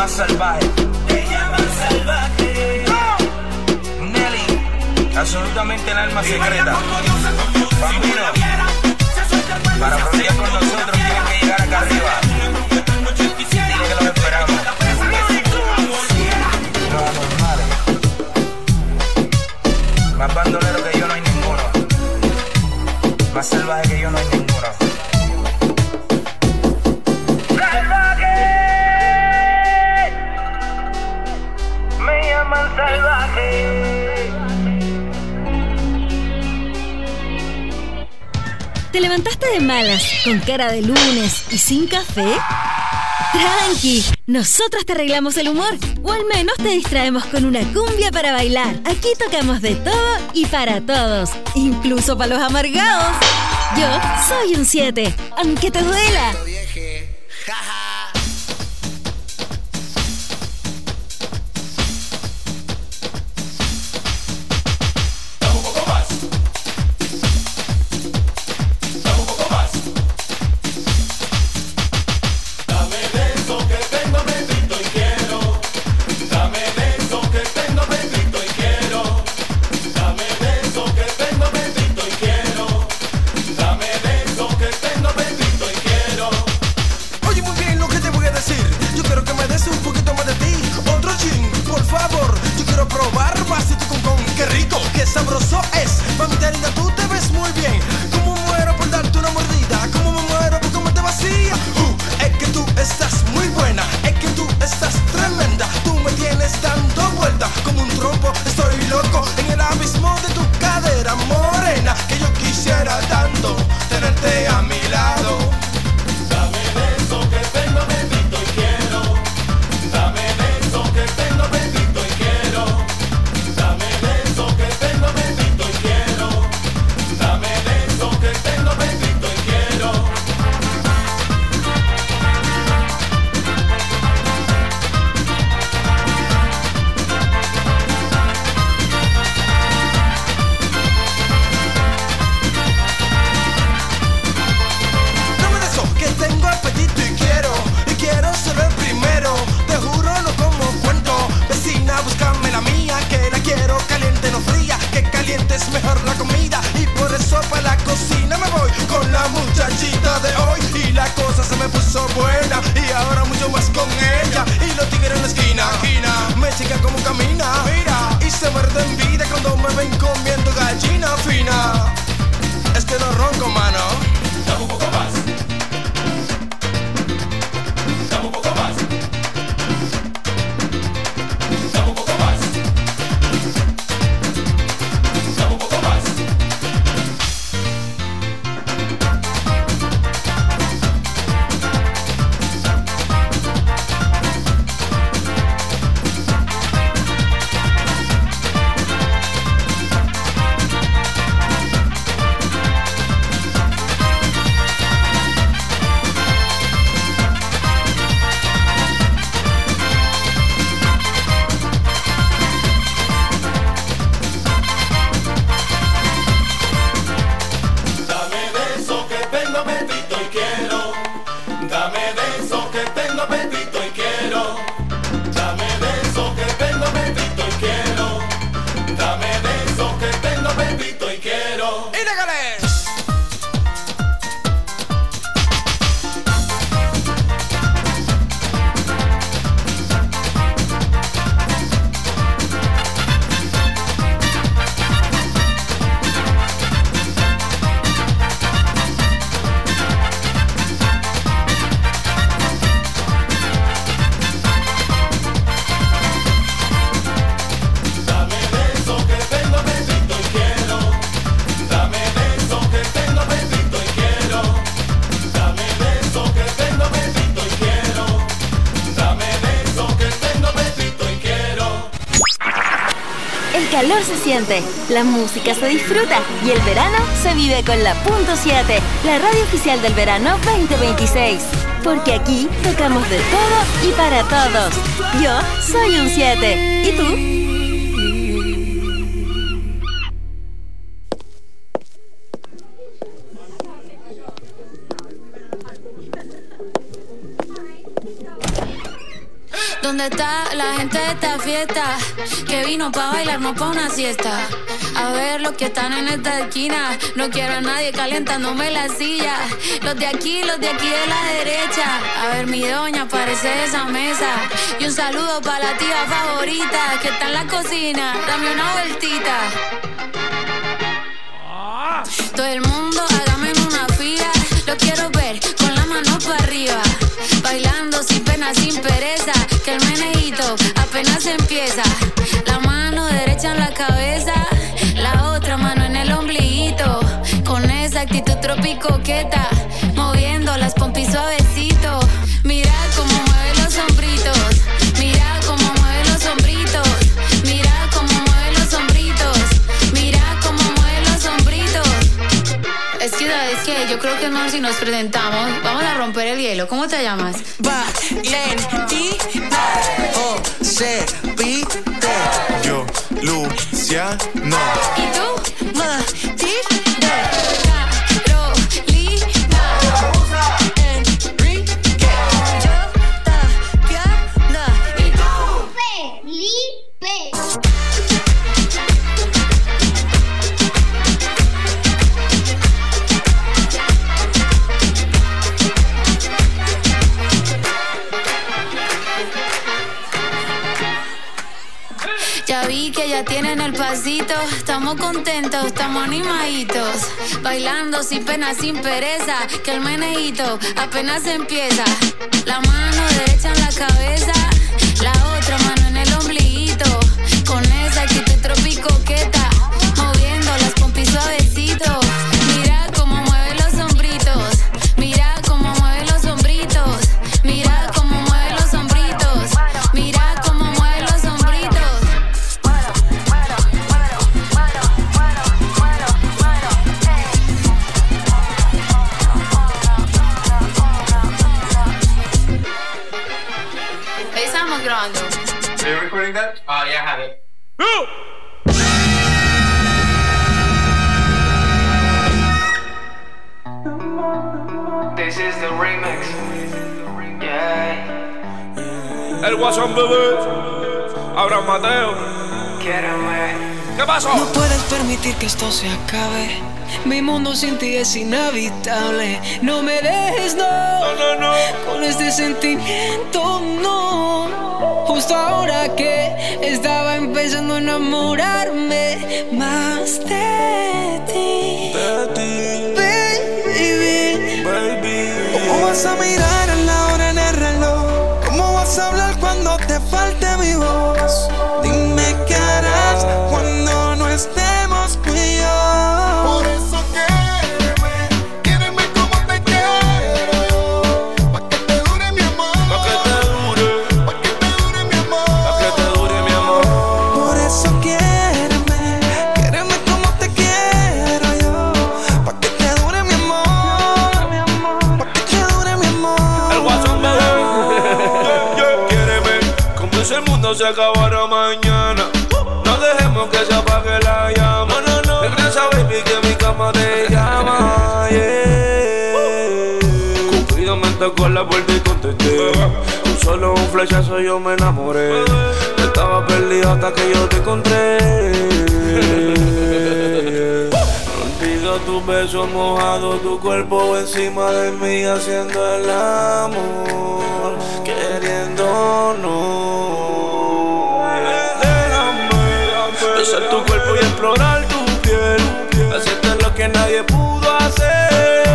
más salvaje. Te llaman salvaje. Nelly, absolutamente el alma secreta. Bambino, para frontear con nosotros tienen que llegar acá arriba. Dile que los esperamos. Los anormales. Más bandolero que yo no hay ninguno. Más salvaje que yo no hay ninguno. Salvaje. ¿Te levantaste de malas, con cara de lunes y sin café? Tranqui, nosotros te arreglamos el humor, o al menos te distraemos con una cumbia para bailar. Aquí tocamos de todo y para todos, incluso para los amargados. Yo soy un 7, aunque te duela. calor se siente, la música se disfruta y el verano se vive con la Punto 7, la radio oficial del verano 2026. Porque aquí tocamos de todo y para todos. Yo soy un 7. ¿Y tú? Don't ¿Dónde está la gente de esta fiesta? Que vino pa' bailar, no pa' una siesta. A ver los que están en esta esquina. No quiero a nadie calentándome la silla. Los de aquí de la derecha. A ver mi doña, parece de esa mesa. Y un saludo pa' la tía favorita que está en la cocina. Dame una vueltita. Todo el mundo hágame en una fila. Lo quiero ver con la mano para arriba. Bailando sin pena, sin pereza. Que el meneíto apenas empieza. La mano derecha en la cabeza, la otra mano en el ombliguito. Con esa actitud tropicoqueta, moviendo las pompis suavecito. Mira cómo mueve los hombritos. Mira cómo mueve los hombritos. Mira cómo mueve los hombritos. Mira cómo mueve los hombritos. Es que yo creo que no, si nos presentamos vamos a romper el hielo. ¿Cómo te llamas? Valentina José Pite. Yo, Luciano. ¿Y tú? Matilde Carolina Enrique. Yo, Tatiana. ¿Y tú? Felipe. Ya vi que ya tienen el pasito. Estamos contentos, estamos animaditos. Bailando sin pena, sin pereza. Que el meneíto apenas empieza. La mano derecha en la cabeza, la otra mano en el ombliguito. Con esa actitud tropicoqueta, moviendo las pompis suavecito. Mira cómo mueve los hombritos. Mira cómo mueve los hombritos. Mira cómo mueve los hombritos. Mira cómo mueve los hombritos. Ahí estamos grabando. Are you recording that? Oh, yeah, I have it. This is the remix. Yeah. El Guasón bebé, Abraham Mateo. ¿Qué pasó? No puedes permitir que esto se acabe. Mi mundo sin ti es inhabitable. No me dejes, no, con este sentimiento, no. Justo ahora que estaba empezando a enamorarme más de ti, baby. ¿Cómo vas a mirar a la hora en el reloj? ¿Cómo vas a hablar cuando te falte mi voz? Dime qué harás cuando no estemos tú y yo. Por eso quiéreme como te quiero yo. Pa' que te dure mi amor. Pa' que te dure. Pa' que te dure mi amor. Pa' que te dure mi amor. Por eso quiéreme como te quiero yo. Pa' que te dure mi amor. Pa' que te dure mi amor. El Guasón bebé. Quiéreme como si el mundo se acabara mañana. No dejemos que se apague la llama. No. Regresa, baby, que mi cama te llama. Yeah. Cupido me tocó la puerta y contesté. Con solo un flechazo yo me enamoré. Estaba perdido hasta que yo te encontré. No olvido tus besos mojados, tu cuerpo encima de mí haciendo el amor, queriéndonos. Besar tu cuerpo y explorar tu piel, hacerte lo que nadie pudo hacer.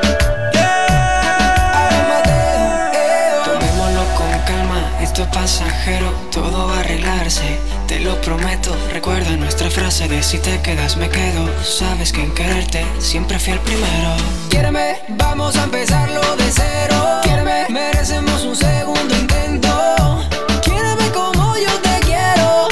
Tomémoslo con calma, esto es pasajero, todo va a arreglarse, te lo prometo. Recuerda nuestra frase de si te quedas me quedo. Sabes que en quererte siempre fui el primero. Quiéreme, vamos a empezarlo de cero. Quiéreme, merecemos un segundo intento. Quiéreme como yo te quiero.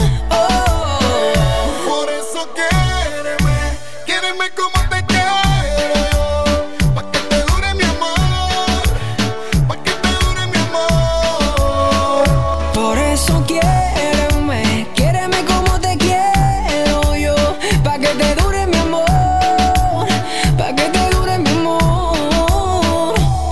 Por eso quiéreme como te quiero yo. Pa' que te dure mi amor. Pa' que te dure mi amor. Por eso quiéreme como te quiero yo. Pa' que te dure mi amor. Pa' que te dure mi amor.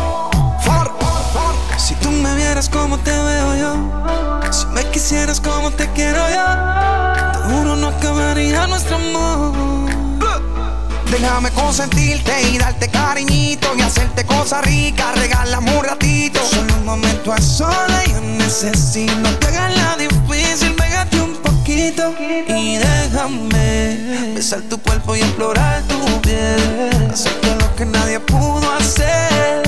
mataría nuestro amor. Déjame consentirte y darte cariñito y hacerte cosas ricas, regálame un ratito. Solo un momento a solas yo necesito. No te hagas la difícil, pégate un poquito y déjame besar tu cuerpo y explorar tu piel, hacerte lo que nadie pudo hacer.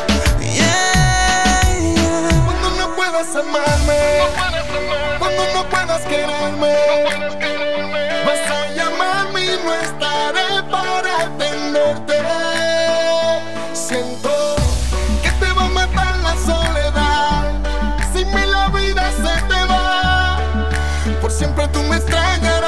Cuando no puedas amarme, cuando no puedas quererme, vas a llamarme y no estaré para atenderte. Siento que te va a matar la soledad. Sin mí la vida se te va. Por siempre tú me extrañarás.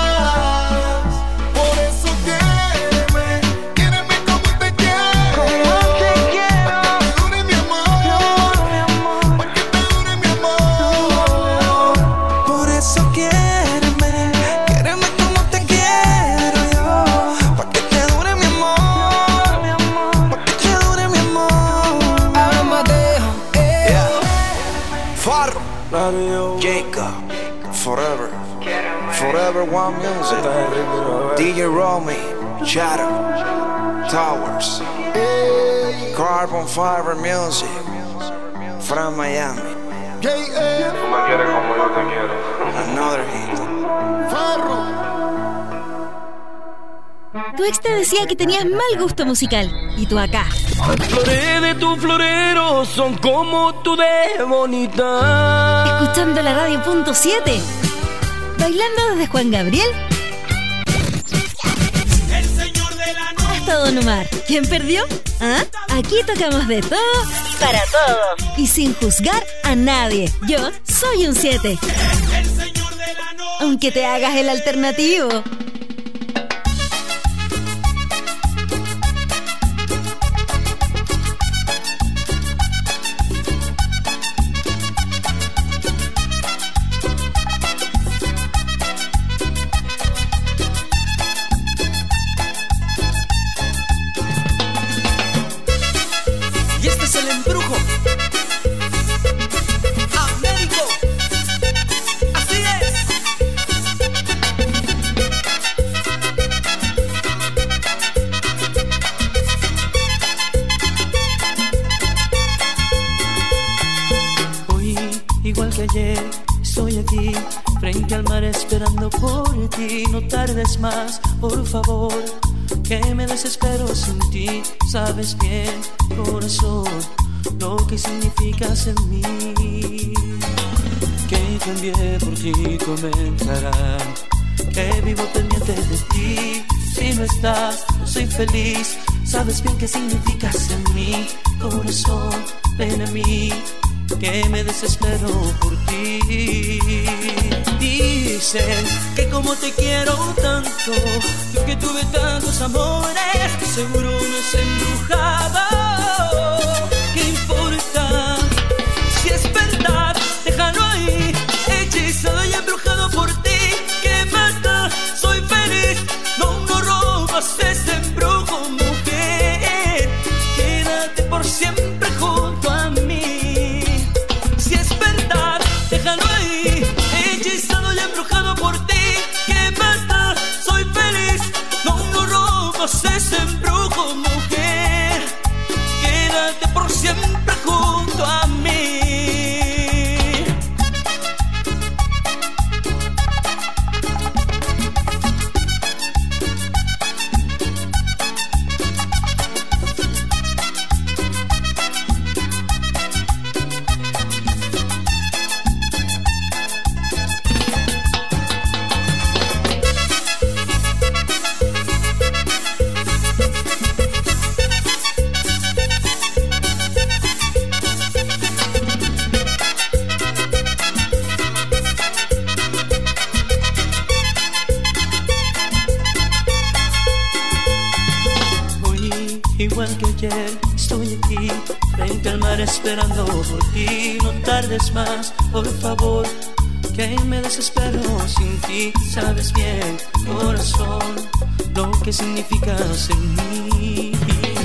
Por eso quiéreme, quiéreme como te quiero. Para que te dure mi amor, para que te dure mi amor. Por eso quiéreme, quiéreme como te quiero yo. Pa' que te dure mi amor, pa' que te dure mi amor. Amadeo, Farro, Jacob, Forever, Forever One Music, DJ Romy, Shadow, Towers, Carbon Fiber Music, from Miami. Tú me quieres como yo te quiero. Another hit. Tu ex te decía que tenías mal gusto musical y tú acá, Flores de tu florero son como tú de bonita. escuchando la radio punto 7, bailando desde Juan Gabriel hasta Don Omar. ¿Quién perdió? ¿Ah? Aquí tocamos de todo para todos y sin juzgar a nadie. Yo soy un 7, aunque te hagas el alternativo. Y este es el embrujo. Américo. Así es. Hoy, igual que ayer, estoy aquí, frente al mar esperando por ti. No tardes más, por favor, que me desespero sin ti. Sabes bien, corazón, lo que significas en mí. Que cambié por ti, comenzarán, que vivo pendiente de ti. Si no estás, no soy feliz. Sabes bien qué significas en mí. Corazón, ven a mí, que me desespero por ti. Dicen que como te quiero tanto, yo que tuve tantos amores, seguro me has embrujado. ¿Qué importa? Si es verdad, déjalo ahí, hechizado y embrujado por ti. ¿Qué más da? Soy feliz, no robas ese embrujo, mujer. Quédate por siempre junto a mí. Si es verdad, déjalo ahí, hechizado y embrujado por ti. ¿Qué más da? Soy feliz, no robas ese embrujo, mujer. Quédate por siempre junto a mí. Igual que ayer, estoy aquí, frente al mar esperando por ti. No tardes más, por favor, que me desespero sin ti. Sabes bien, corazón, lo que significas en mí.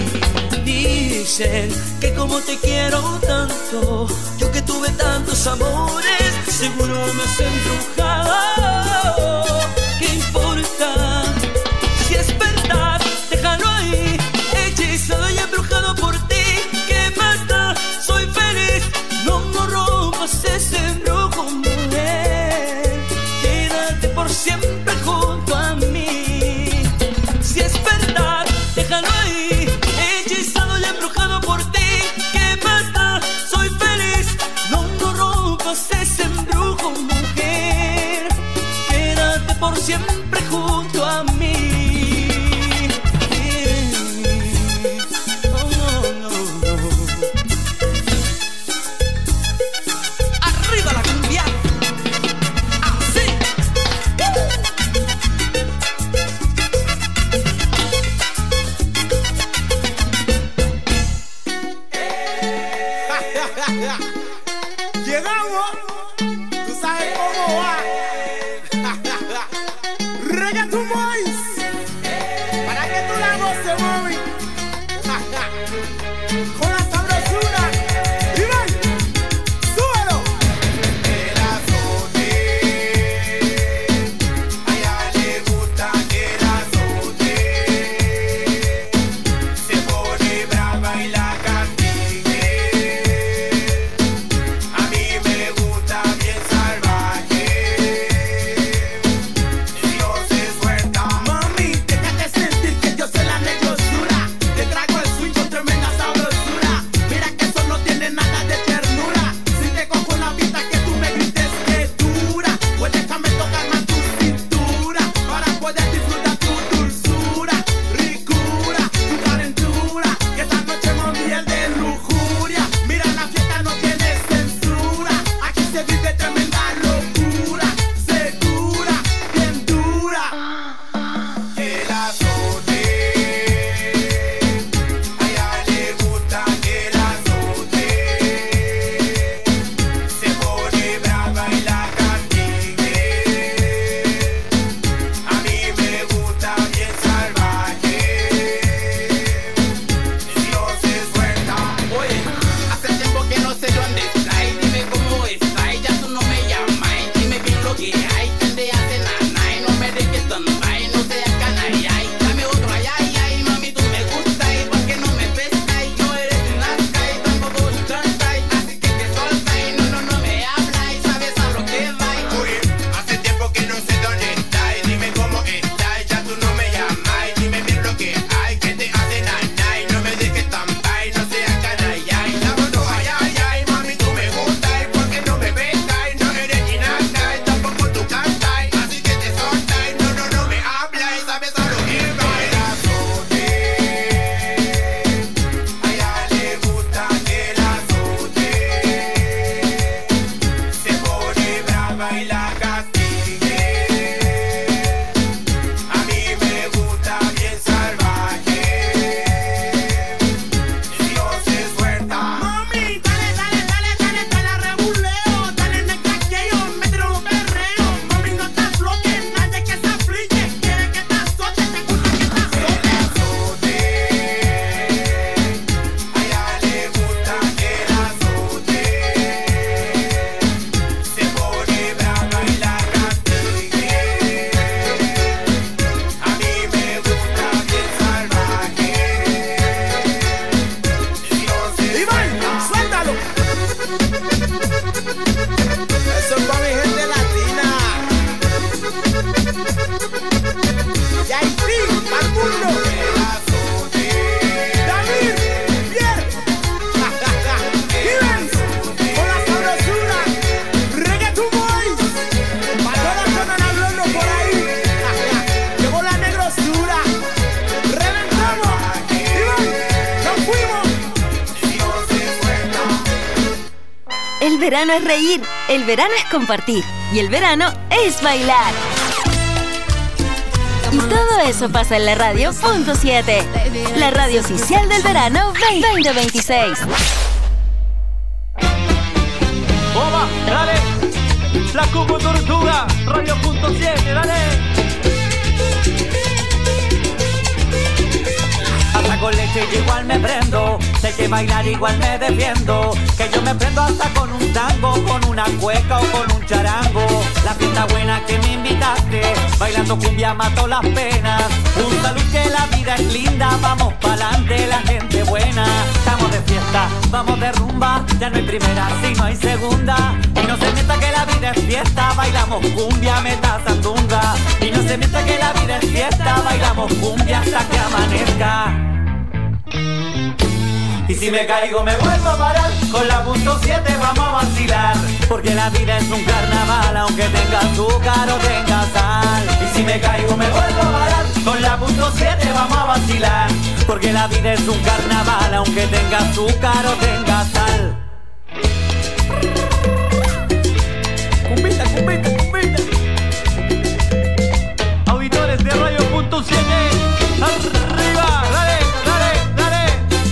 Dicen que como te quiero tanto, yo que tuve tantos amores, seguro me has embrujado. ¿qué importa? Si es verdad, déjalo ahí. Hechizado y embrujado por ti, ¿qué más da? Soy feliz, no rompas ese embrujo, mujer. Quédate por siempre junto a mí. Si es verdad, déjalo ahí. Hechizado y embrujado por ti, ¿qué más da? Soy feliz, no rompas ese embrujo, mujer. Quédate por siempre junto a mí. Arriba la cumbia. Así. Llegamos, tú sabes cómo va. Reggaeton Boys, para que tú la goces, mami. Con la sabrosura. Y ven, súbelo. El azote, a ella le gusta que el azote se pone brava y la castigue. A mí me gusta bien salvaje, si no se suelta. Mami, déjate sentir que yo soy la negrosura. Te traigo el swing con tremenda sabrosura. Mira que eso no tiene nada de ternura. Si te cojo la vista que tú me grites que dura, pues déjame tocar más tu cintura para poder disfrutar tu dulzura, ricura, tu calentura. Que esta noche mami es de lujuria. Mira la fiesta no tiene censura. Aquí se vive tremenda locura, segura, bien dura. El azote, a ella le gusta que el azote se pone brava y la castigue. A mí me gusta bien salvaje, si no se suelta. Oye, hace tiempo que no sé dónde está y dime cómo está y ya tú no me llamas y dime bien lo que hay, que te hace nana y no me dejes tonta y no seas canalla y dame otro ay, ay, ay, mami tú me gusta y porque no me pesca y no eres nazca y tampoco tú trata y así que te solta y no me habla y sabes a lo que va y Oye, hace tiempo que no sé dónde está y dime cómo está y ya tú no me llamas y dime bien lo que hay, que te hace nana y no me dejes tampa y no seas canalla y dame otro ay, ay, ay, mami tú me gusta y porque no me pesca y no eres ni nazca y tampoco tú canta y así que te solta y no me habla y sabes a lo que va. El azote, a ella le gusta que el azote se pone brava y la castigue. A mí me gusta bien salvaje, si no se suelta. Mami, dale, rebuleo, dale en el caqueo, mételo un perreo. Mami, no te aflojes, nadie que se aflige. Quiere que te azote, te gusta que te azote. El azote, a ella le gusta que el azote se pone brava y la castigue. A mí me gusta bien salvaje, si no se Iván, suéltalo. Eso es para mi gente latina. Y Haití, para el mundo. David, bien. Iván, con la sabrosura. Reggaeton Boys. Para todas las zonas hablando por ahí. Llegó la negrosura. Reventamos. Iván, nos fuimos. El verano es reír, el verano es compartir y el verano es bailar. Y todo eso pasa en la radio Punto 7, la radio oficial del verano 2026. ¡Bomba! ¡Dale! La Cubo Tortuga, Radio Punto 7, dale. hasta con leche y igual me prendo. Sé que bailar igual me defiendo, que yo me prendo hasta con un tango, con una cueca o con un charango. La fiesta buena que me invitaste, bailando cumbia mato las penas. Un salud que la vida es linda, vamos pa'lante la gente buena. Estamos de fiesta, vamos de rumba, ya no hay primera si no hay segunda. Y no se mienta que la vida es fiesta, bailamos cumbia, meta sandunga. Y no se mienta que la vida es fiesta, bailamos cumbia hasta que amanezca. Y si me caigo me vuelvo a parar, con la punto 7 vamos a vacilar. Porque la vida es un carnaval, aunque tenga azúcar o tenga sal. Y si me caigo me vuelvo a parar, con la punto 7 vamos a vacilar. Porque la vida es un carnaval, aunque tenga azúcar o tenga sal. Cumbita, cumbita, cumbita. Auditores de Radio Punto 7, arriba, dale, dale, dale.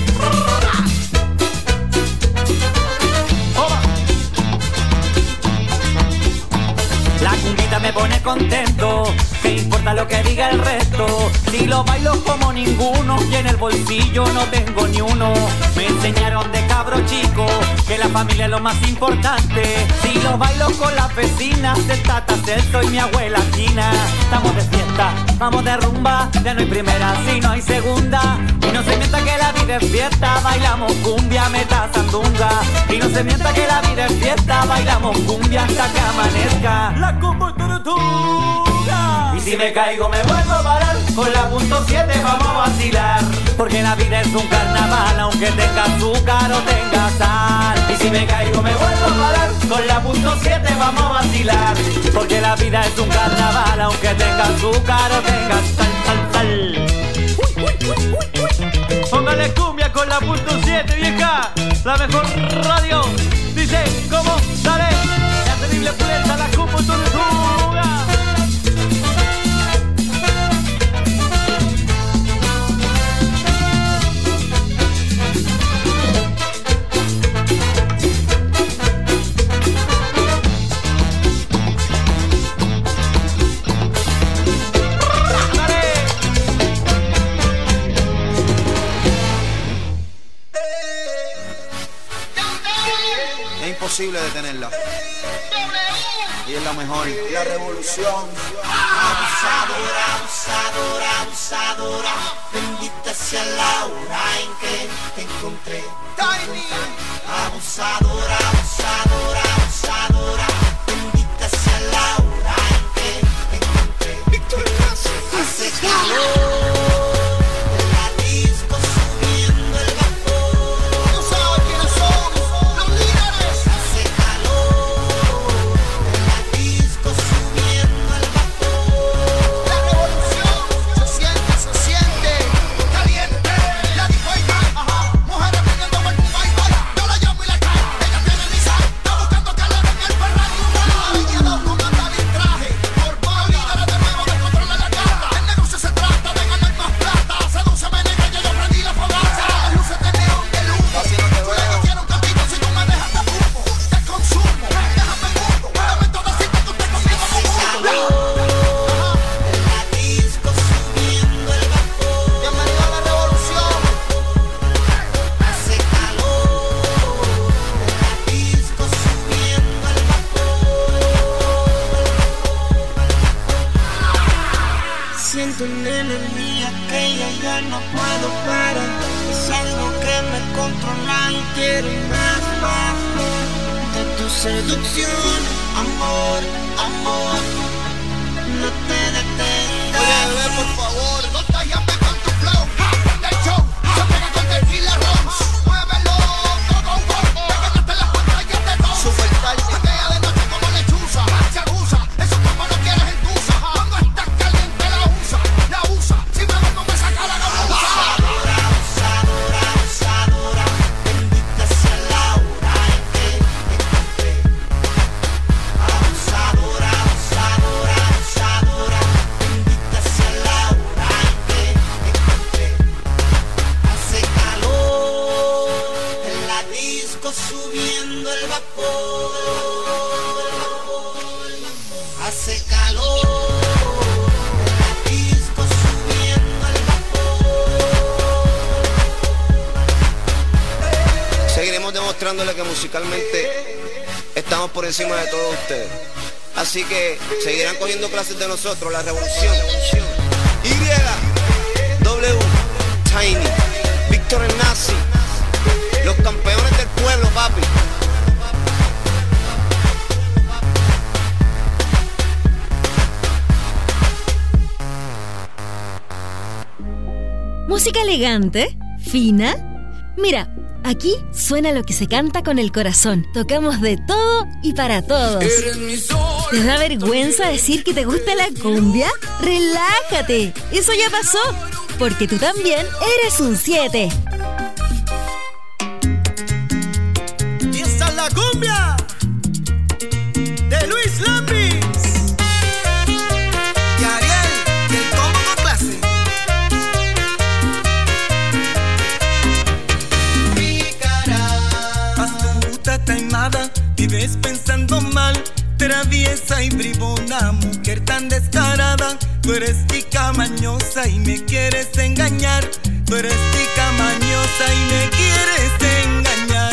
Toma. La cumbita me pone contento, ¿qué importa lo que diga el resto? Si lo bailo como ninguno y en el bolsillo no tengo ni uno. Me enseñaron de cabro chico que la familia es lo más importante. Si lo bailo con las vecinas, el Tata Celso y mi abuela Gina. Estamos de fiesta, vamos de rumba, ya no hay primera si no hay segunda. Y no se mienta que la vida es fiesta, bailamos cumbia, meta sandunga. Y no se mienta que la vida es fiesta, bailamos cumbia hasta que amanezca. La Combo Tortuga. Y si me caigo me vuelvo a parar, con la punto 7 vamos a vacilar. Porque la vida es un carnaval, aunque tenga azúcar o tenga sal. Y si me caigo me vuelvo a parar, con la punto 7 vamos a vacilar. Porque la vida es un carnaval, aunque tenga azúcar o tenga sal, sal, sal. Póngale cumbia con la punto 7, vieja, la mejor radio. Dice, ¿cómo? Dale, la terrible pulenta, la Combo Tortuga. Imposible detenerla. Y es la mejor. La revolución. Abusadora, abusadora, abusadora. Bendita sea la hora en que te encontré. Abusadora, abusadora, abusadora. Bendita sea la hora en que te encontré. Hace calor. Siento una energía que ya no puedo parar. Es algo que me controla y quiero más, más de tu seducción. Amor, amor, no te detengas. Oye, bebé, por favor, no te llames con tu flow. Del show, se pega con el Killer Rose. Muévelo, todo un poco. Pégate en las pantallas de todo. Super tarde. Patea de noche como lechuza. Se abusa, eso como no quieres en tusa. Cuando estás caliente la usa. Si me vengo me saca la gamuza. Abusadora, abusadora, abusadora. Bendita sea la hora en que te encontré. Abusadora, abusadora, abusadora. Bendita sea la hora en que te encontré. Hace calor en la disco subiendo el vapor. Hace calor en la disco subiendo el vapor. seguiremos demostrándole que musicalmente estamos por encima de todos ustedes. Así que seguirán cogiendo clases de nosotros, la revolución. Y, W, Tiny, Víctor el Nazi, los campeones del pueblo, papi. Música elegante, fina. Mira, aquí suena lo que se canta con el corazón. Tocamos de todo y para todos. ¿Te da vergüenza decir que te gusta la cumbia? ¡Relájate! Eso ya pasó, porque tú también eres un 7. Y esta es la cumbia de Luis Lambis y Ariel del Combo con Clase. Astuta, taimada, vives pensando mal, traviesa y bribona, mujer tan descarada. Tú eres tica mañosa y me quieres engañar. Tú eres tica mañosa y me quieres engañar.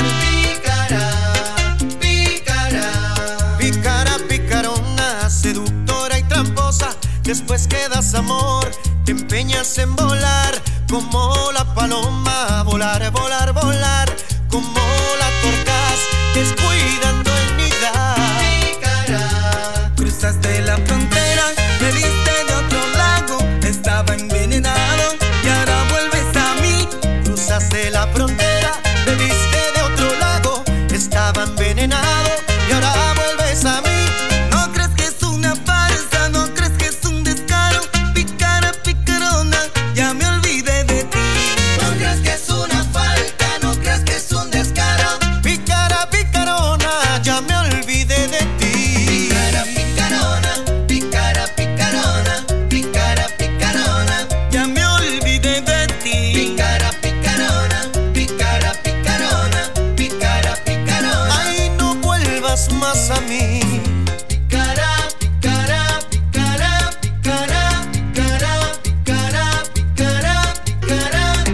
Pícara, pícara, picarona, seductora y tramposa. Después que das amor, te empeñas en volar como la paloma. Volar, volar, volar como la torcaz, descuidando el nidar. Pícara, cruzaste la frontera, me viste de otro lago, estaba envenenado y ahora vuelves a mí. Cruzaste la frontera, me viste de otro lago, estaba envenenado y ahora vuelves a mí. No crees que es una farsa, no crees que es un descaro. Pícara, picarona, ya me olvidé de ti. No crees que es una falta, no crees que es un descaro. Pícara, picarona, ya me olvidé de ti. Pícara, picarona, pícara, picarona, pícara, picarona, ya me olvidé de ti. Pícara, picarona, pícara, picarona, pícara, picarona. Ay, no vuelvas más a mí. Pícara, pícara, pícara, pícara, pícara, pícara, pícara, pícara.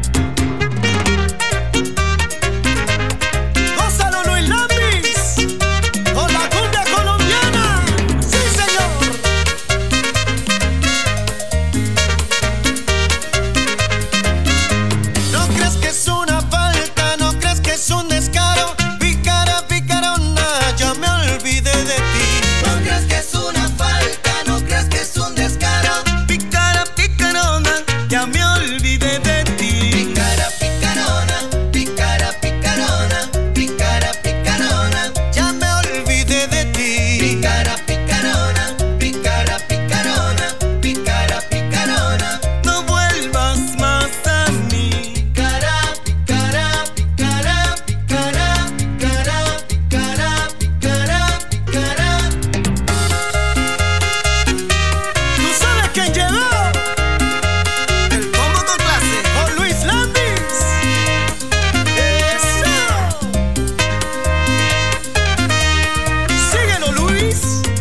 Gózalo, Luis Lambis, con la cumbia colombiana. ¡Sí, señor! No crees que es una falta, no crees que es un descaro. Pícara, picarona, ya me olvidé de ti. No crees que es una falta, no crees que es un descaro. Pícara, picarona, ya me olvidé de ti. Pícara, picarona, pícara, picarona, pícara, picarona, ya me olvidé de ti. Pícara, picarona, pícara, picarona, pícara, picarona, no vuelvas más a mí. Pícara, pícara, pícara, pícara, pícara, pícara, pícara, pícara. ¿Tú sabes quién llegó? El Combo con Clase con Luis Lambis. ¡Eso! Síguelo, Luis.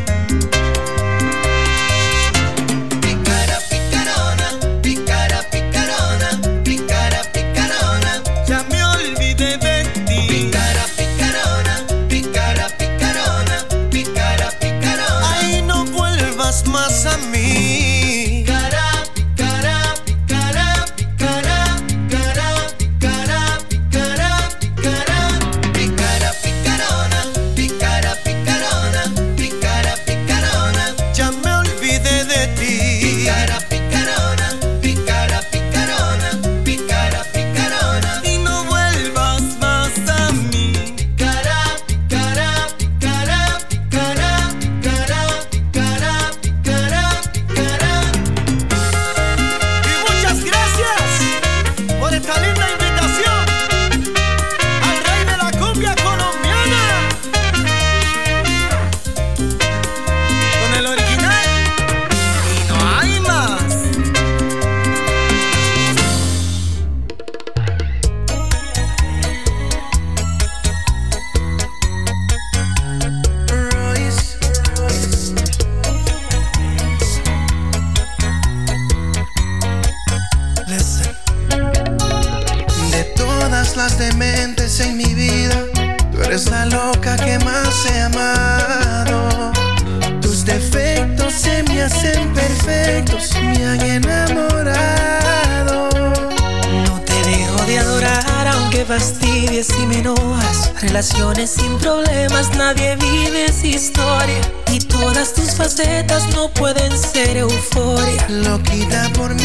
Pícara, picarona, pícara, picarona, pícara, picarona, ya me olvidé de ti. Pícara, picarona, pícara, picarona, pícara, picarona. Ay, no vuelvas más a mí. Pícara, pícara, pícara, pícara, pícara, pícara, pícara, pícara. Pícara, picarona, pícara, picarona, pícara, picarona, ya me olvidé de ti. Pícara, picarona, pícara, picarona, pícara, picarona, y no vuelvas más a mí. estés en mi vida. Tú eres la loca que más he amado. Tus defectos se me hacen perfectos, me han enamorado. No te dejo de adorar aunque fastidies y me enojas. Relaciones sin problemas, nadie vive esa historia. Y todas tus facetas no pueden ser euforia. Loquita por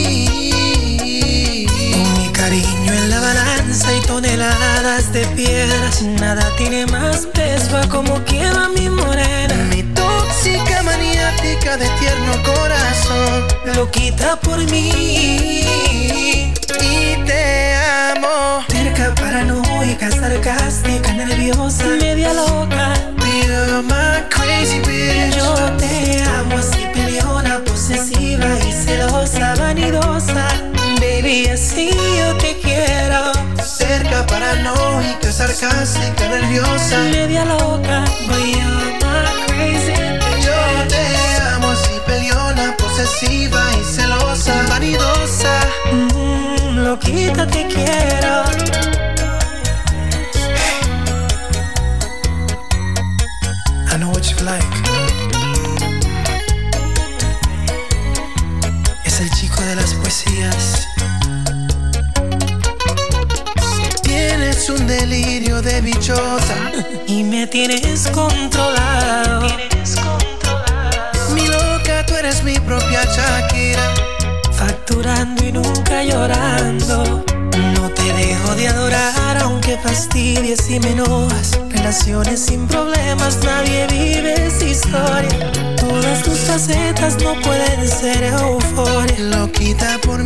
mí, con mi cariño en la balanza y toneladas de piedras, nada tiene más peso a como quiero a mi morena. Mi tóxica maniática de tierno corazón, loquita por mí. Y te amo. Terca, paranoica, sarcástica, nerviosa, media loca. You're my crazy bitch. Yo te amo así, peleona, posesiva y celosa, vanidosa. Baby, así yo te quiero. Cerca, paranoica, sarcástica, nerviosa, media loca. Boy, you're my crazy bitch. Yo te amo así, peleona, posesiva y celosa, vanidosa. Loquita te quiero. I know what you like. Es el chico de las poesías. Tienes un delirio de bichota y me tienes controlado. Mi loca, tú eres mi propia Shakira. Facturando y nunca llorando. No te dejo de adorar aunque fastidies y me enojas. Relaciones sin problemas, nadie vive esa historia. Todas tus facetas no pueden ser euforia. Loquita por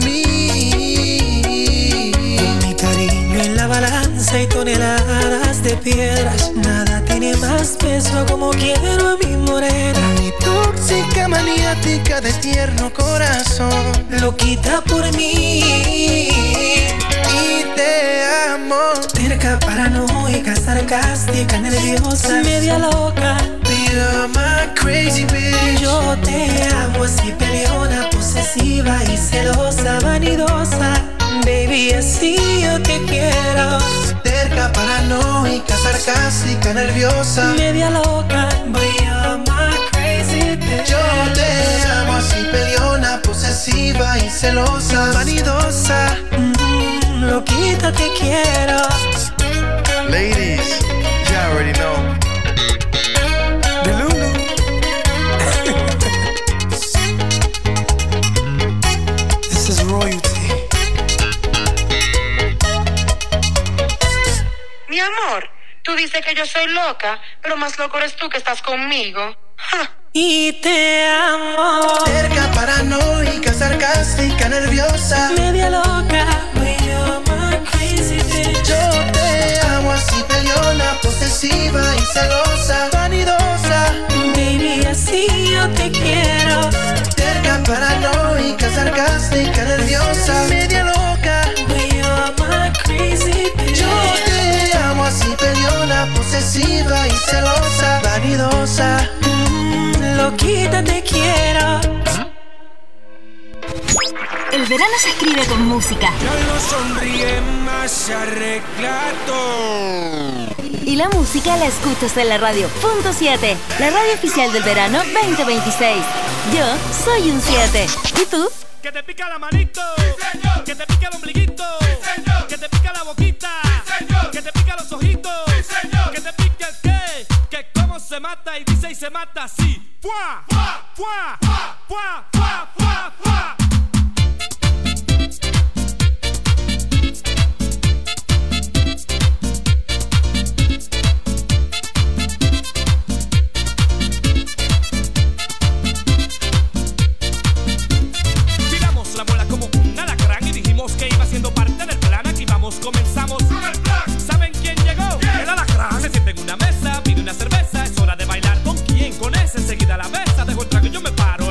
mí, con mi cariño en la balanza y toneladas de piedras, nada tiene más peso a como quiero a mi morena. Mi tóxica maniática de tierno corazón, loquita por mí. Y te amo. Terca, paranoica, sarcástica, nerviosa, media loca. You're my crazy bitch. Yo te amo así, peleona, posesiva y celosa, vanidosa. Baby, así yo te quiero. Terca, paranoica, sarcástica, nerviosa, media loca. Boy, you're my crazy bitch. Yo te amo así, peleona, posesiva y celosa, vanidosa. Loquita te quiero. Ladies, you already know. The Lulu. This is royalty. Mi amor, tú dices que yo soy loca, pero más loco eres tú que estás conmigo. Y te amo. Terca, paranoica, sarcástica, nerviosa, media loca. You're my crazy bitch. Yo te amo así, peleona, posesiva y celosa, vanidosa. Baby, así yo te quiero. Terca, paranoica, sarcástica, nerviosa, media loca. You're my crazy bitch. Yo te amo así, peleona, posesiva y celosa, vanidosa. Loquita te quiero. El verano se escribe con música. Ya no sonríe más, se arregla todo. Y la música la escuchas en la radio. Punto 7, la radio oficial del verano 2026. Yo soy un 7. ¿Y tú? Que te pica la manito. Sí, señor. Que te pica el ombliguito. Sí, señor. Que te pica la boquita. Sí, señor. Que te pica los ojitos. Sí, señor. Que te pica el qué. Que cómo se mata y dice y se mata así. ¡Fua! ¡Fua! ¡Fua! ¡Fua! ¡Fua! ¡Fua! ¡Fua! Tiramos la bola como un alacrán y dijimos que iba siendo parte del plan. Aquí vamos, comenzamos. ¿Saben quién llegó? El alacrán. Se siente en una mesa, pide una cerveza. Es hora de bailar. ¿Con quién? Con ese. Enseguida la besa. Dejo el trago y yo me paro.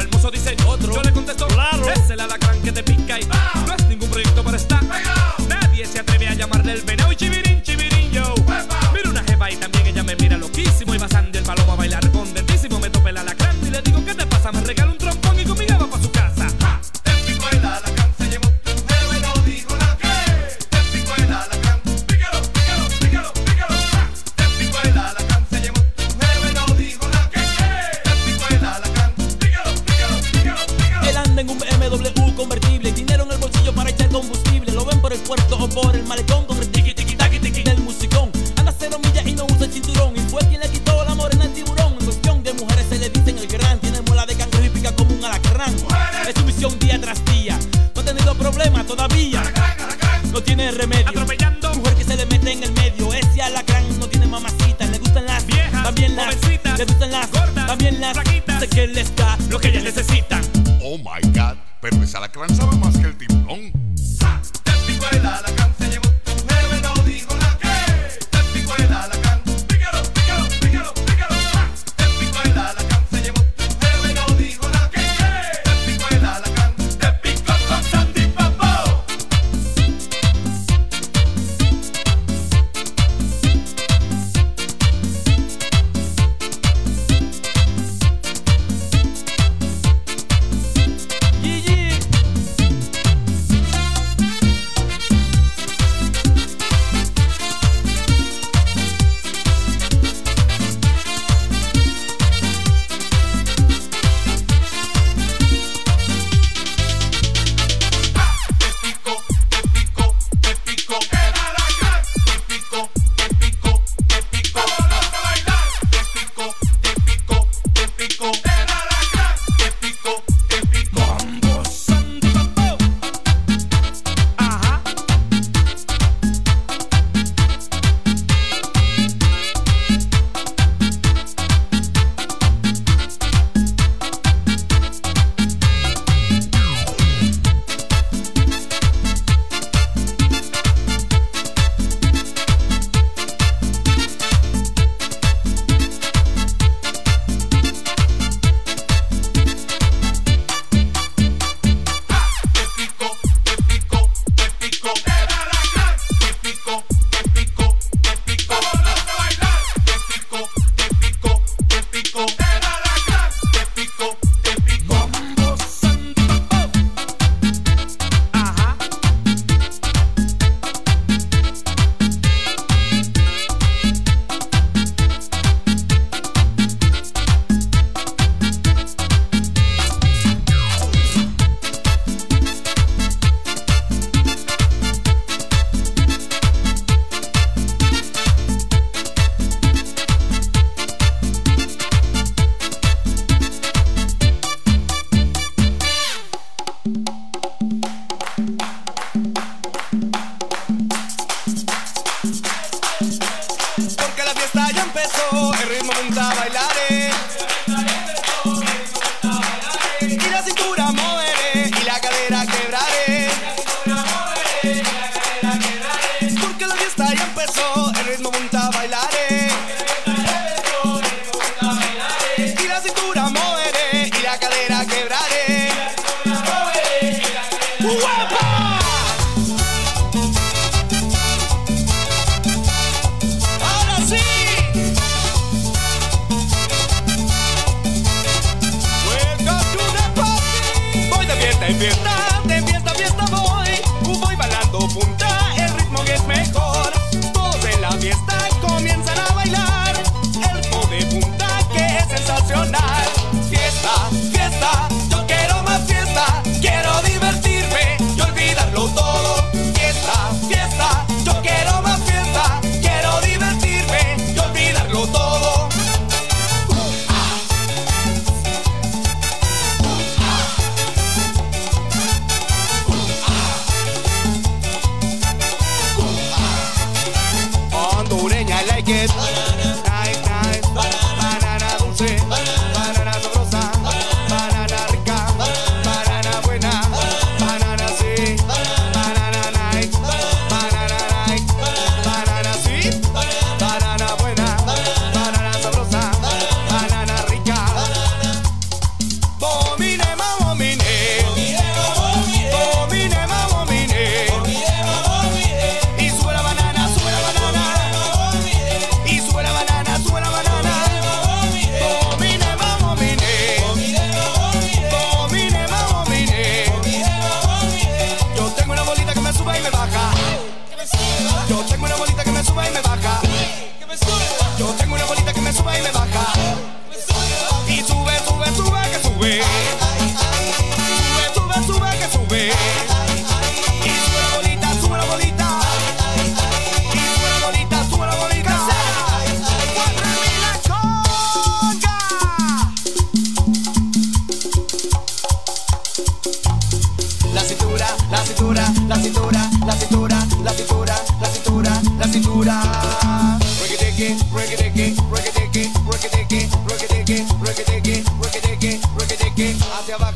le gustan las gordas, también las flaquitas. Sé que les da lo que ellas necesitan. Oh my God, pero esa alacrán sabe más que el tiburón. Te pico el alacrán, se llevó tu jefe, no dijo nada que. Te pico el alacrán, pícalo, pícalo, pícalo, pícalo. Te pico el alacrán, se llevó tu jefe, no dijo nada que. Te pico el alacrán, te pico con Sandy Papo.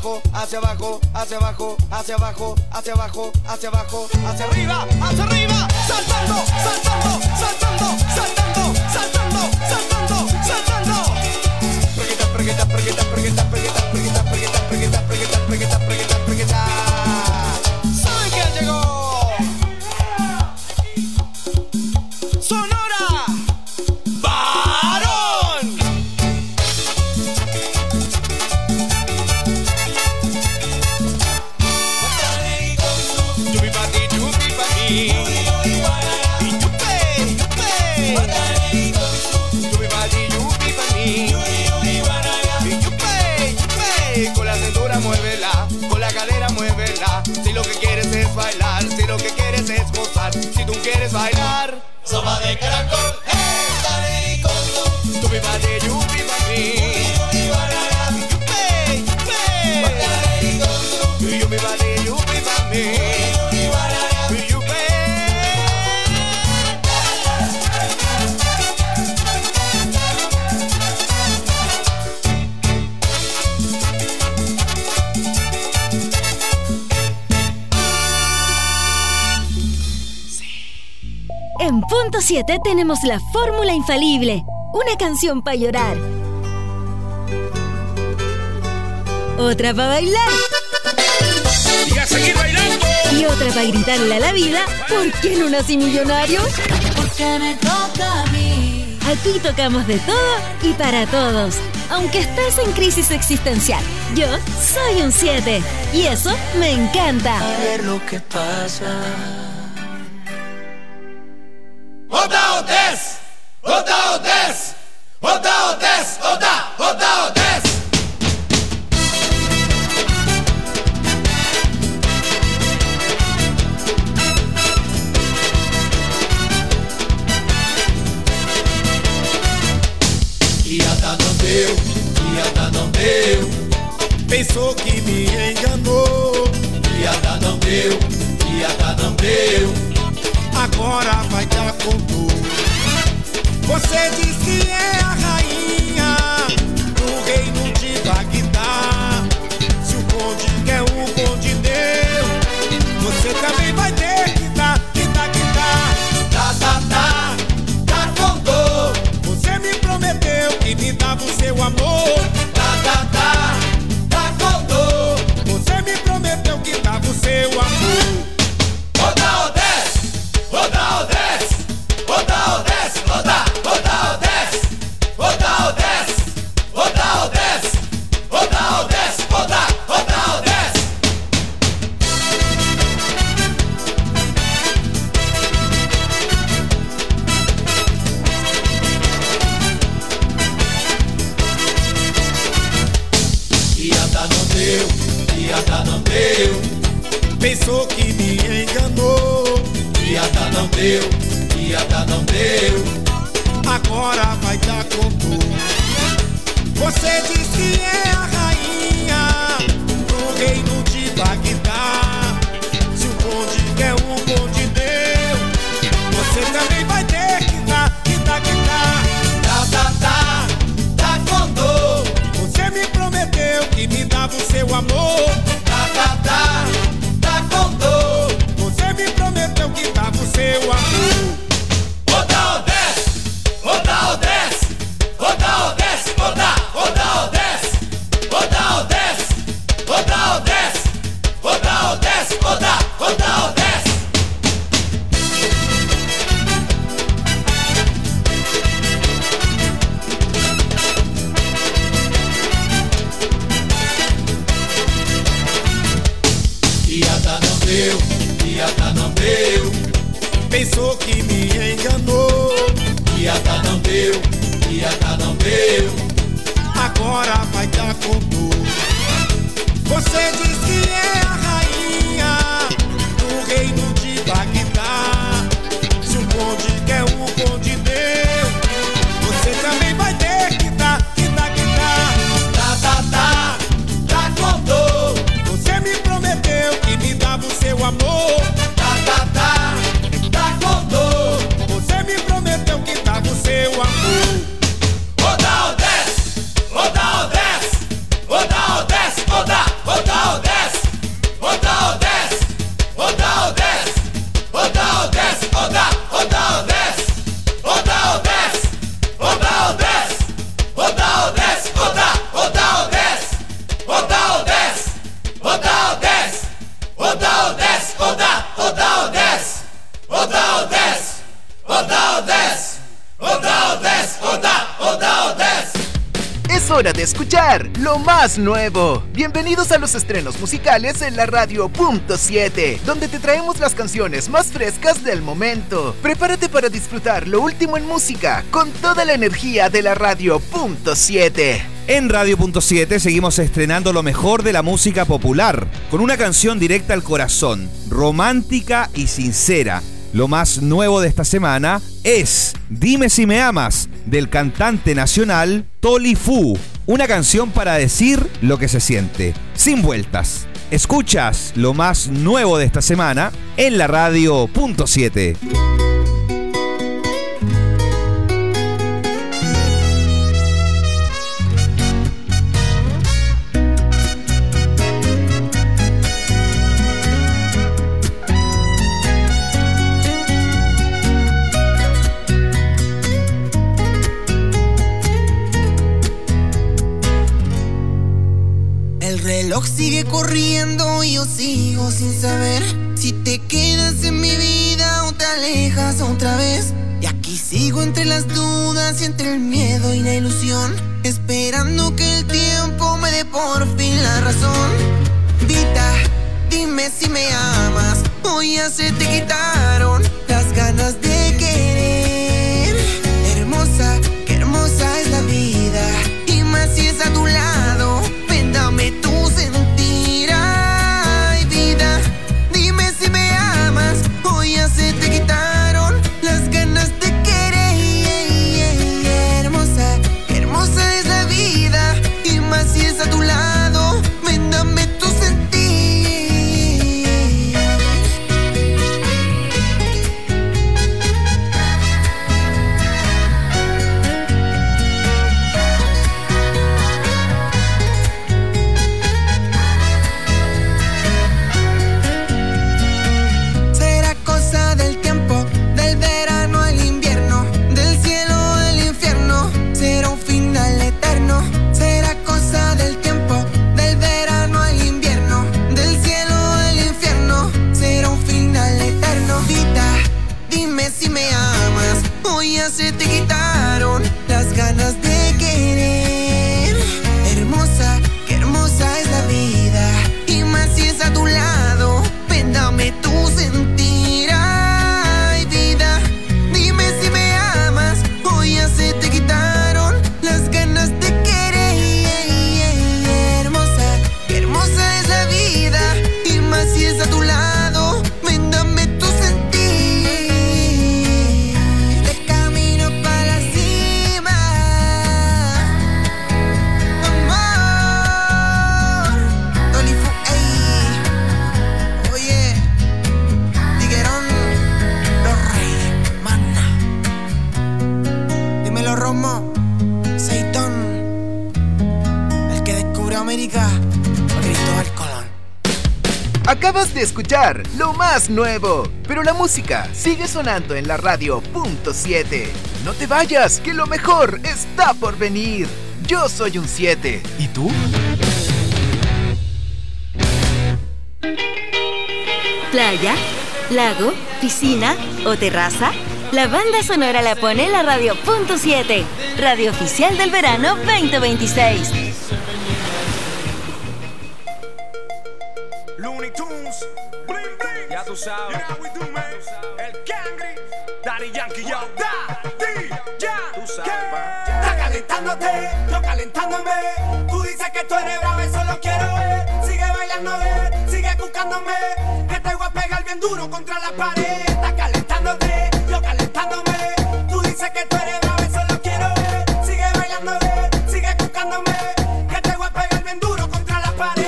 abajo, hacia abajo, hacia abajo, hacia abajo, hacia abajo, hacia abajo, hacia arriba, saltando, saltando, saltando, saltando, saltando, saltando, saltando. Pregueta, pregueta, pregueta, pregueta, pregueta, pregueta, pregueta, pregueta, pregueta, pregueta, pregueta. ¿Saben quién llegó? Sonora Varón. Yupi pati, yupi pati. Y yupe, yupe. Yupi pati, yupi pati. Y yupe, yupe. Con la cintura muévela, con la cadera muévela. Si lo que quieres es bailar, si lo que quieres es gozar, si tú quieres bailar, sopa de caracol, dale condo. Yupi pati, yupi pati. Yupe, yupe. Yupi pati, yupi pati. En punto 7 tenemos la fórmula infalible. Una canción para llorar. Otra para bailar. Y a seguir bailando. Y otra para gritarle a la vida: ¿por qué no nací millonario? Porque me toca a mí. Aquí tocamos de todo y para todos. Aunque estés en crisis existencial, yo soy un 7. Y eso me encanta. A ver lo que pasa. Oda Odes, Oda Odes, Oda Odes, Oda Odes. Piada não deu, pensou que me enganou. Piada não deu, agora vai dar com dor. Você diz que é a rainha do reino de Bagdá. Se o conde quer, o conde deu. Você também vai ter que dar, que dar, que dar. Tá com dor. Você me prometeu que me dava o seu amor. Tá com dor. Você me prometeu que dava o seu amor. Oda Odes, Oda Odes, Oda Odes, Oda Odes, Oda Odes, Oda Odes, Oda Odes, Oda Odes. Piada não deu, Pensou que me enganou. piada não deu, Agora vai dar com dor. Você diz que é a rainha do reino de Bagdá. Se o conde quer, o conde deu. Você também vai ter que dar, que dar, que dar. tá com dor. Você me prometeu que me dava o seu amor. Tá com dor. Você me prometeu que dava o seu amor. Oda Odes, hora de escuchar lo más nuevo. Bienvenidos a los estrenos musicales en la radio Punto 7, donde te traemos las canciones más frescas del momento. Prepárate para disfrutar lo último en música con toda la energía de la radio Punto 7. En Radio Punto 7 seguimos estrenando lo mejor de la música popular, con una canción directa al corazón, romántica y sincera. Lo más nuevo de esta semana es Dime si me amas, del cantante nacional Toli Fu. Una canción para decir lo que se siente, sin vueltas. Escuchas lo más nuevo de esta semana en la radio Punto 7. El reloj sigue corriendo y yo sigo sin saber si te quedas en mi vida o te alejas otra vez. Y aquí sigo entre las dudas y entre el miedo y la ilusión, esperando que el tiempo me dé por fin la razón. Vita, dime si me amas, hoy ya se te quitaron las ganas de querer. Hermosa, qué hermosa es la vida, y más si es a tu lado. Dame tu sentir, ay vida, dime si me amas, hoy ya se te quitaron las ganas de querer. Hermosa, hermosa es la vida, y más si es a tu lado, ven dame tu sentir. Se te quitaron las ganas de querer. Hermosa, qué hermosa es la vida, y más si es a tu lado, ven dame tu sentir, ay vida, dime si me amas, hoy ya se te quitaron las ganas de querer. Hermosa, qué hermosa es la vida, y más si es a tu lado, ven dame tu sentir. Acabas de escuchar lo más nuevo, pero la música sigue sonando en la radio Punto 7. No te vayas, que lo mejor está por venir. Yo soy un 7. ¿Y tú? ¿Playa? ¿Lago? ¿Piscina? ¿O terraza? La banda sonora la pone en la radio Punto 7, radio oficial del verano 2026. Looney Tunes, bling bling, ya tú sabes, you know we do, man. El Cangri, Daddy Yankee, yo, Daddy, ya, tú sabes, está calentándote, yo calentándome. Tú dices que tú eres bravo, eso lo quiero ver. Sigue bailando, sigue buscándome, que te voy a pegar bien duro contra la pared. Está calentándote, yo calentándome. Tú dices que tú eres bravo, eso lo quiero ver. Sigue bailando, sigue buscándome, que te voy a pegar bien duro contra la pared.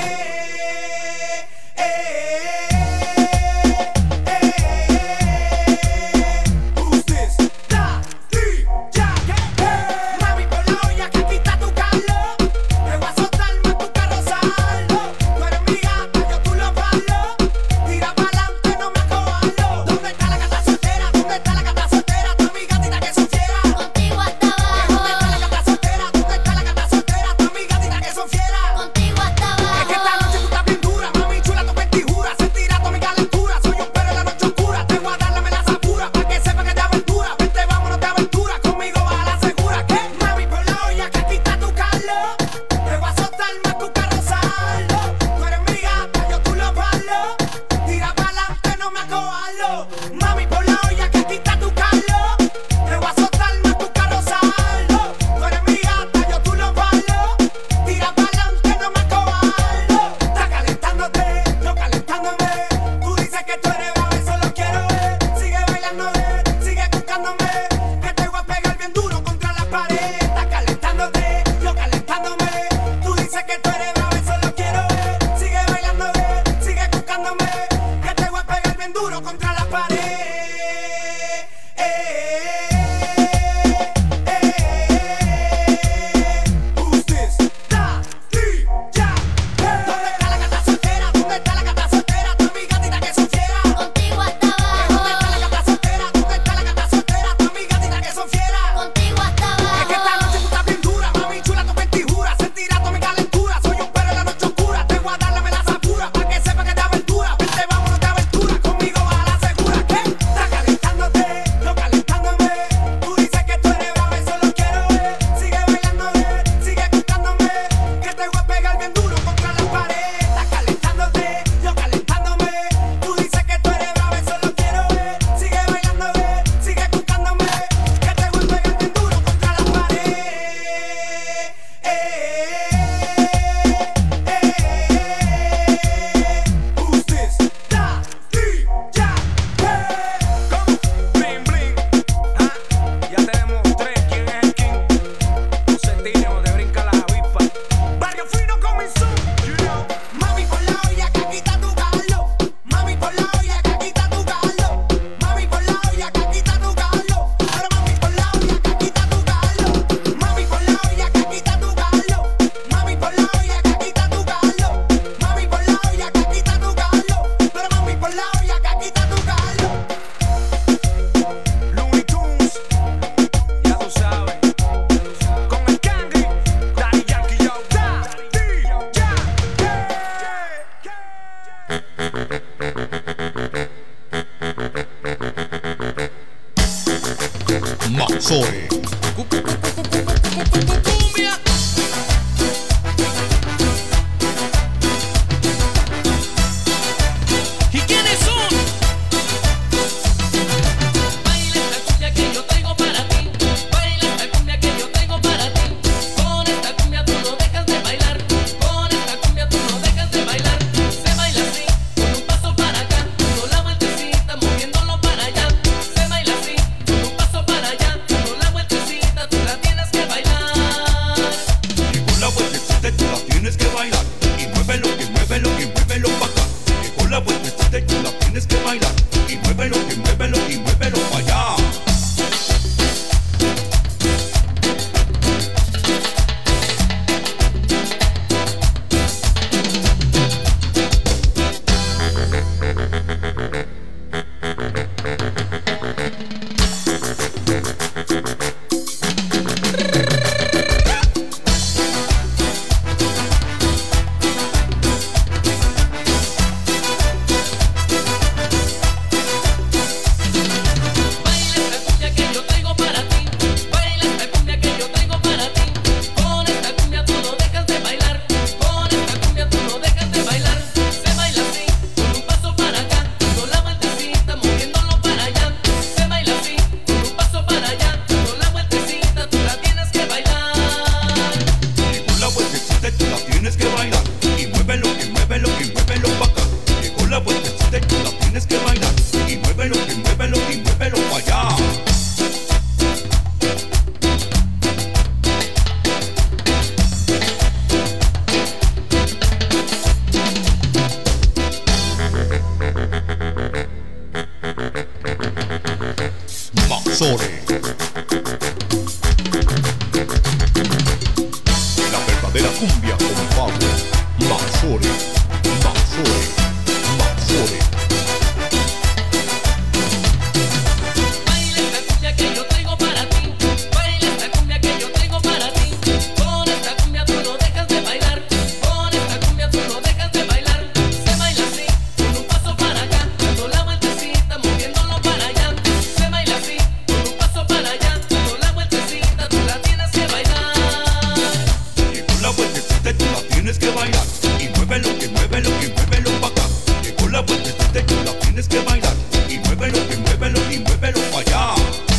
Tira pa'lante, no me acobarlo. ¿Dónde está la gata soltera? ¿Dónde está la gata soltera? Tu amiga Cumbia. ¿Y quiénes son? Baila esta cumbia que yo traigo para ti. Baila esta cumbia que yo traigo para ti. Con esta cumbia tú no dejas de bailar. Con esta cumbia tú no dejas de bailar. Se baila así, con un paso para acá, dando la vueltecita, moviéndolo para allá. Se baila así, con un paso para allá, dando la vueltecita, tú la tienes que bailar. Llegó la vueltecita y tú la tienes que bailar. Y muévelo, que muévelo, que muévelo pa' acá. Llegó la vueltecita y tú la tienes que bailar. Y muévelo, que muévelo, que muévelo pa' allá. Baila esta cumbia que yo traigo para ti. Baila esta cumbia que yo traigo para ti. Con esta cumbia tú no dejas de bailar. Con esta cumbia tú no dejas de bailar. Se baila así, con un paso para acá, dando la vueltecita, moviéndolo para allá. Se baila así, con un paso para allá, dando la vueltecita, tú la tienes que bailar. Llegó la vueltecita y tú la tienes que bailar. Y muévelo, que muévelo, que muévelo pa' acá. Llegó la vueltecita y tú la tienes que bailar. Y muévelo, que muévelo, que muévelo pa' allá. Mazore. La verdadera cumbia con Pablo. Mazore. Mazore. Mazore. Baila esta cumbia que yo traigo para ti. Baila esta cumbia que yo traigo para ti. Con esta cumbia tú no dejas de bailar. Con esta cumbia tú no dejas de bailar. Se baila así, con un paso para acá, dando la vueltecita, moviéndolo para allá. Se baila así, con un paso para allá, dando la vueltecita, tú la tienes que bailar. Llegó la vueltecita y tú la tienes que bailar. Y muévelo, que muévelo, que muévelo pa' acá. Llegó la vueltecita y tú la tienes que bailar. Y muévelo, que muévelo, y muévelo pa' allá.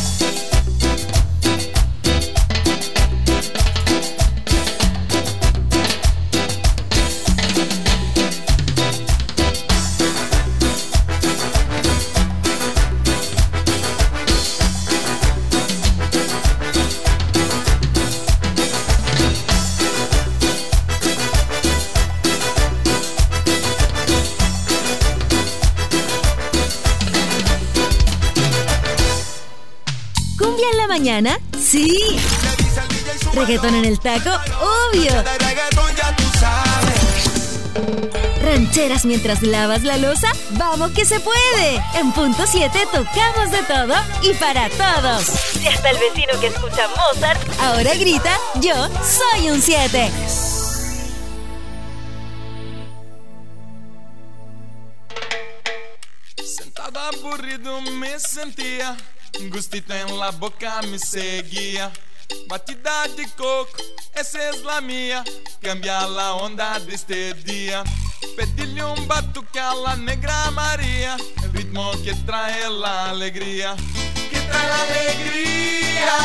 ¿Cumbia en la mañana? ¡Sí! ¿Reggaetón en el taco? ¡Obvio! ¿Rancheras mientras lavas la loza? ¡Vamos que se puede! En punto 7 tocamos de todo y para todos. Y hasta el vecino que escucha Mozart ahora grita: ¡yo soy un 7! Sentado aburrido me sentía, un gustito en la boca me seguía. Batida de coco, esa es la mía, cambia la onda de este día. Pedirle un batuque a la negra María, el ritmo que trae la alegría. Que trae la alegría.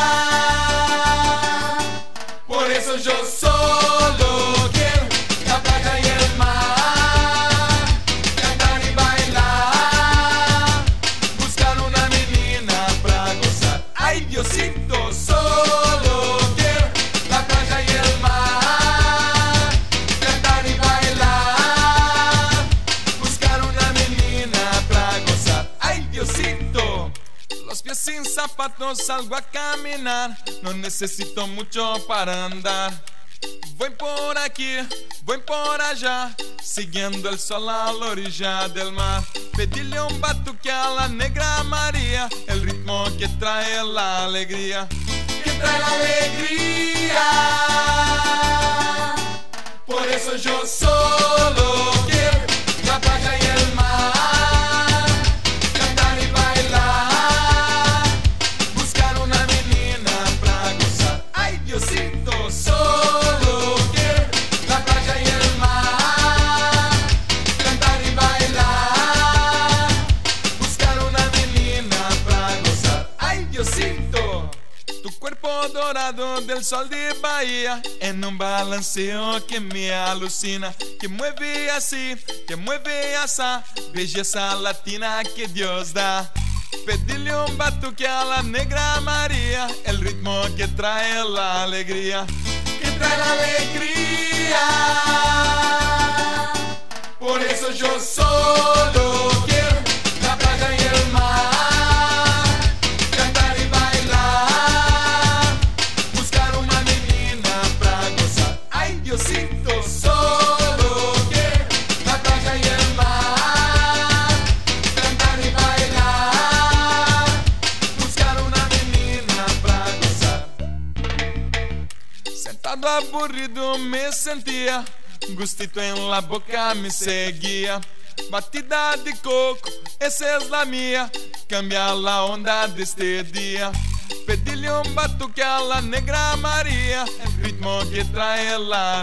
Por eso yo solo quiero la playa y el mar, cantar y bailar, buscar una menina pra gozar. Ay, Diosito, solo quiero la playa y el mar, cantar y bailar, buscar una menina pra gozar. Ay, Diosito. Los pies sin zapatos salgo a caminar, no necesito mucho para andar. Voy por aquí, voy por allá, siguiendo el sol a la orilla del mar. Pedirle un batuque a la negra María, el ritmo que trae la alegría. Que trae la alegría. Por eso yo solo quiero la playa y el mar, cantar y bailar, buscar una menina pra gozar. lado del sol de Bahía, en un balanceo que me alucina, que mueve así, que mueve esa belleza latina que Dios da. Pedirle un batuque a la Negra María, el ritmo que trae la alegría, que trae la alegría. Por eso yo solo quiero la playa y el mar, cantar y bailar, buscar una menina pra gozar. Ay, Diosito, solo quiero la playa y el mar, cantar y bailar, buscar una menina pra gozar. Sentado aburrido me sentía, gustito en la boca me seguía. Batida de coco, esa es la mía, cambia la onda de este día. Pedirle un batuque a la Negra María, el ritmo que trae la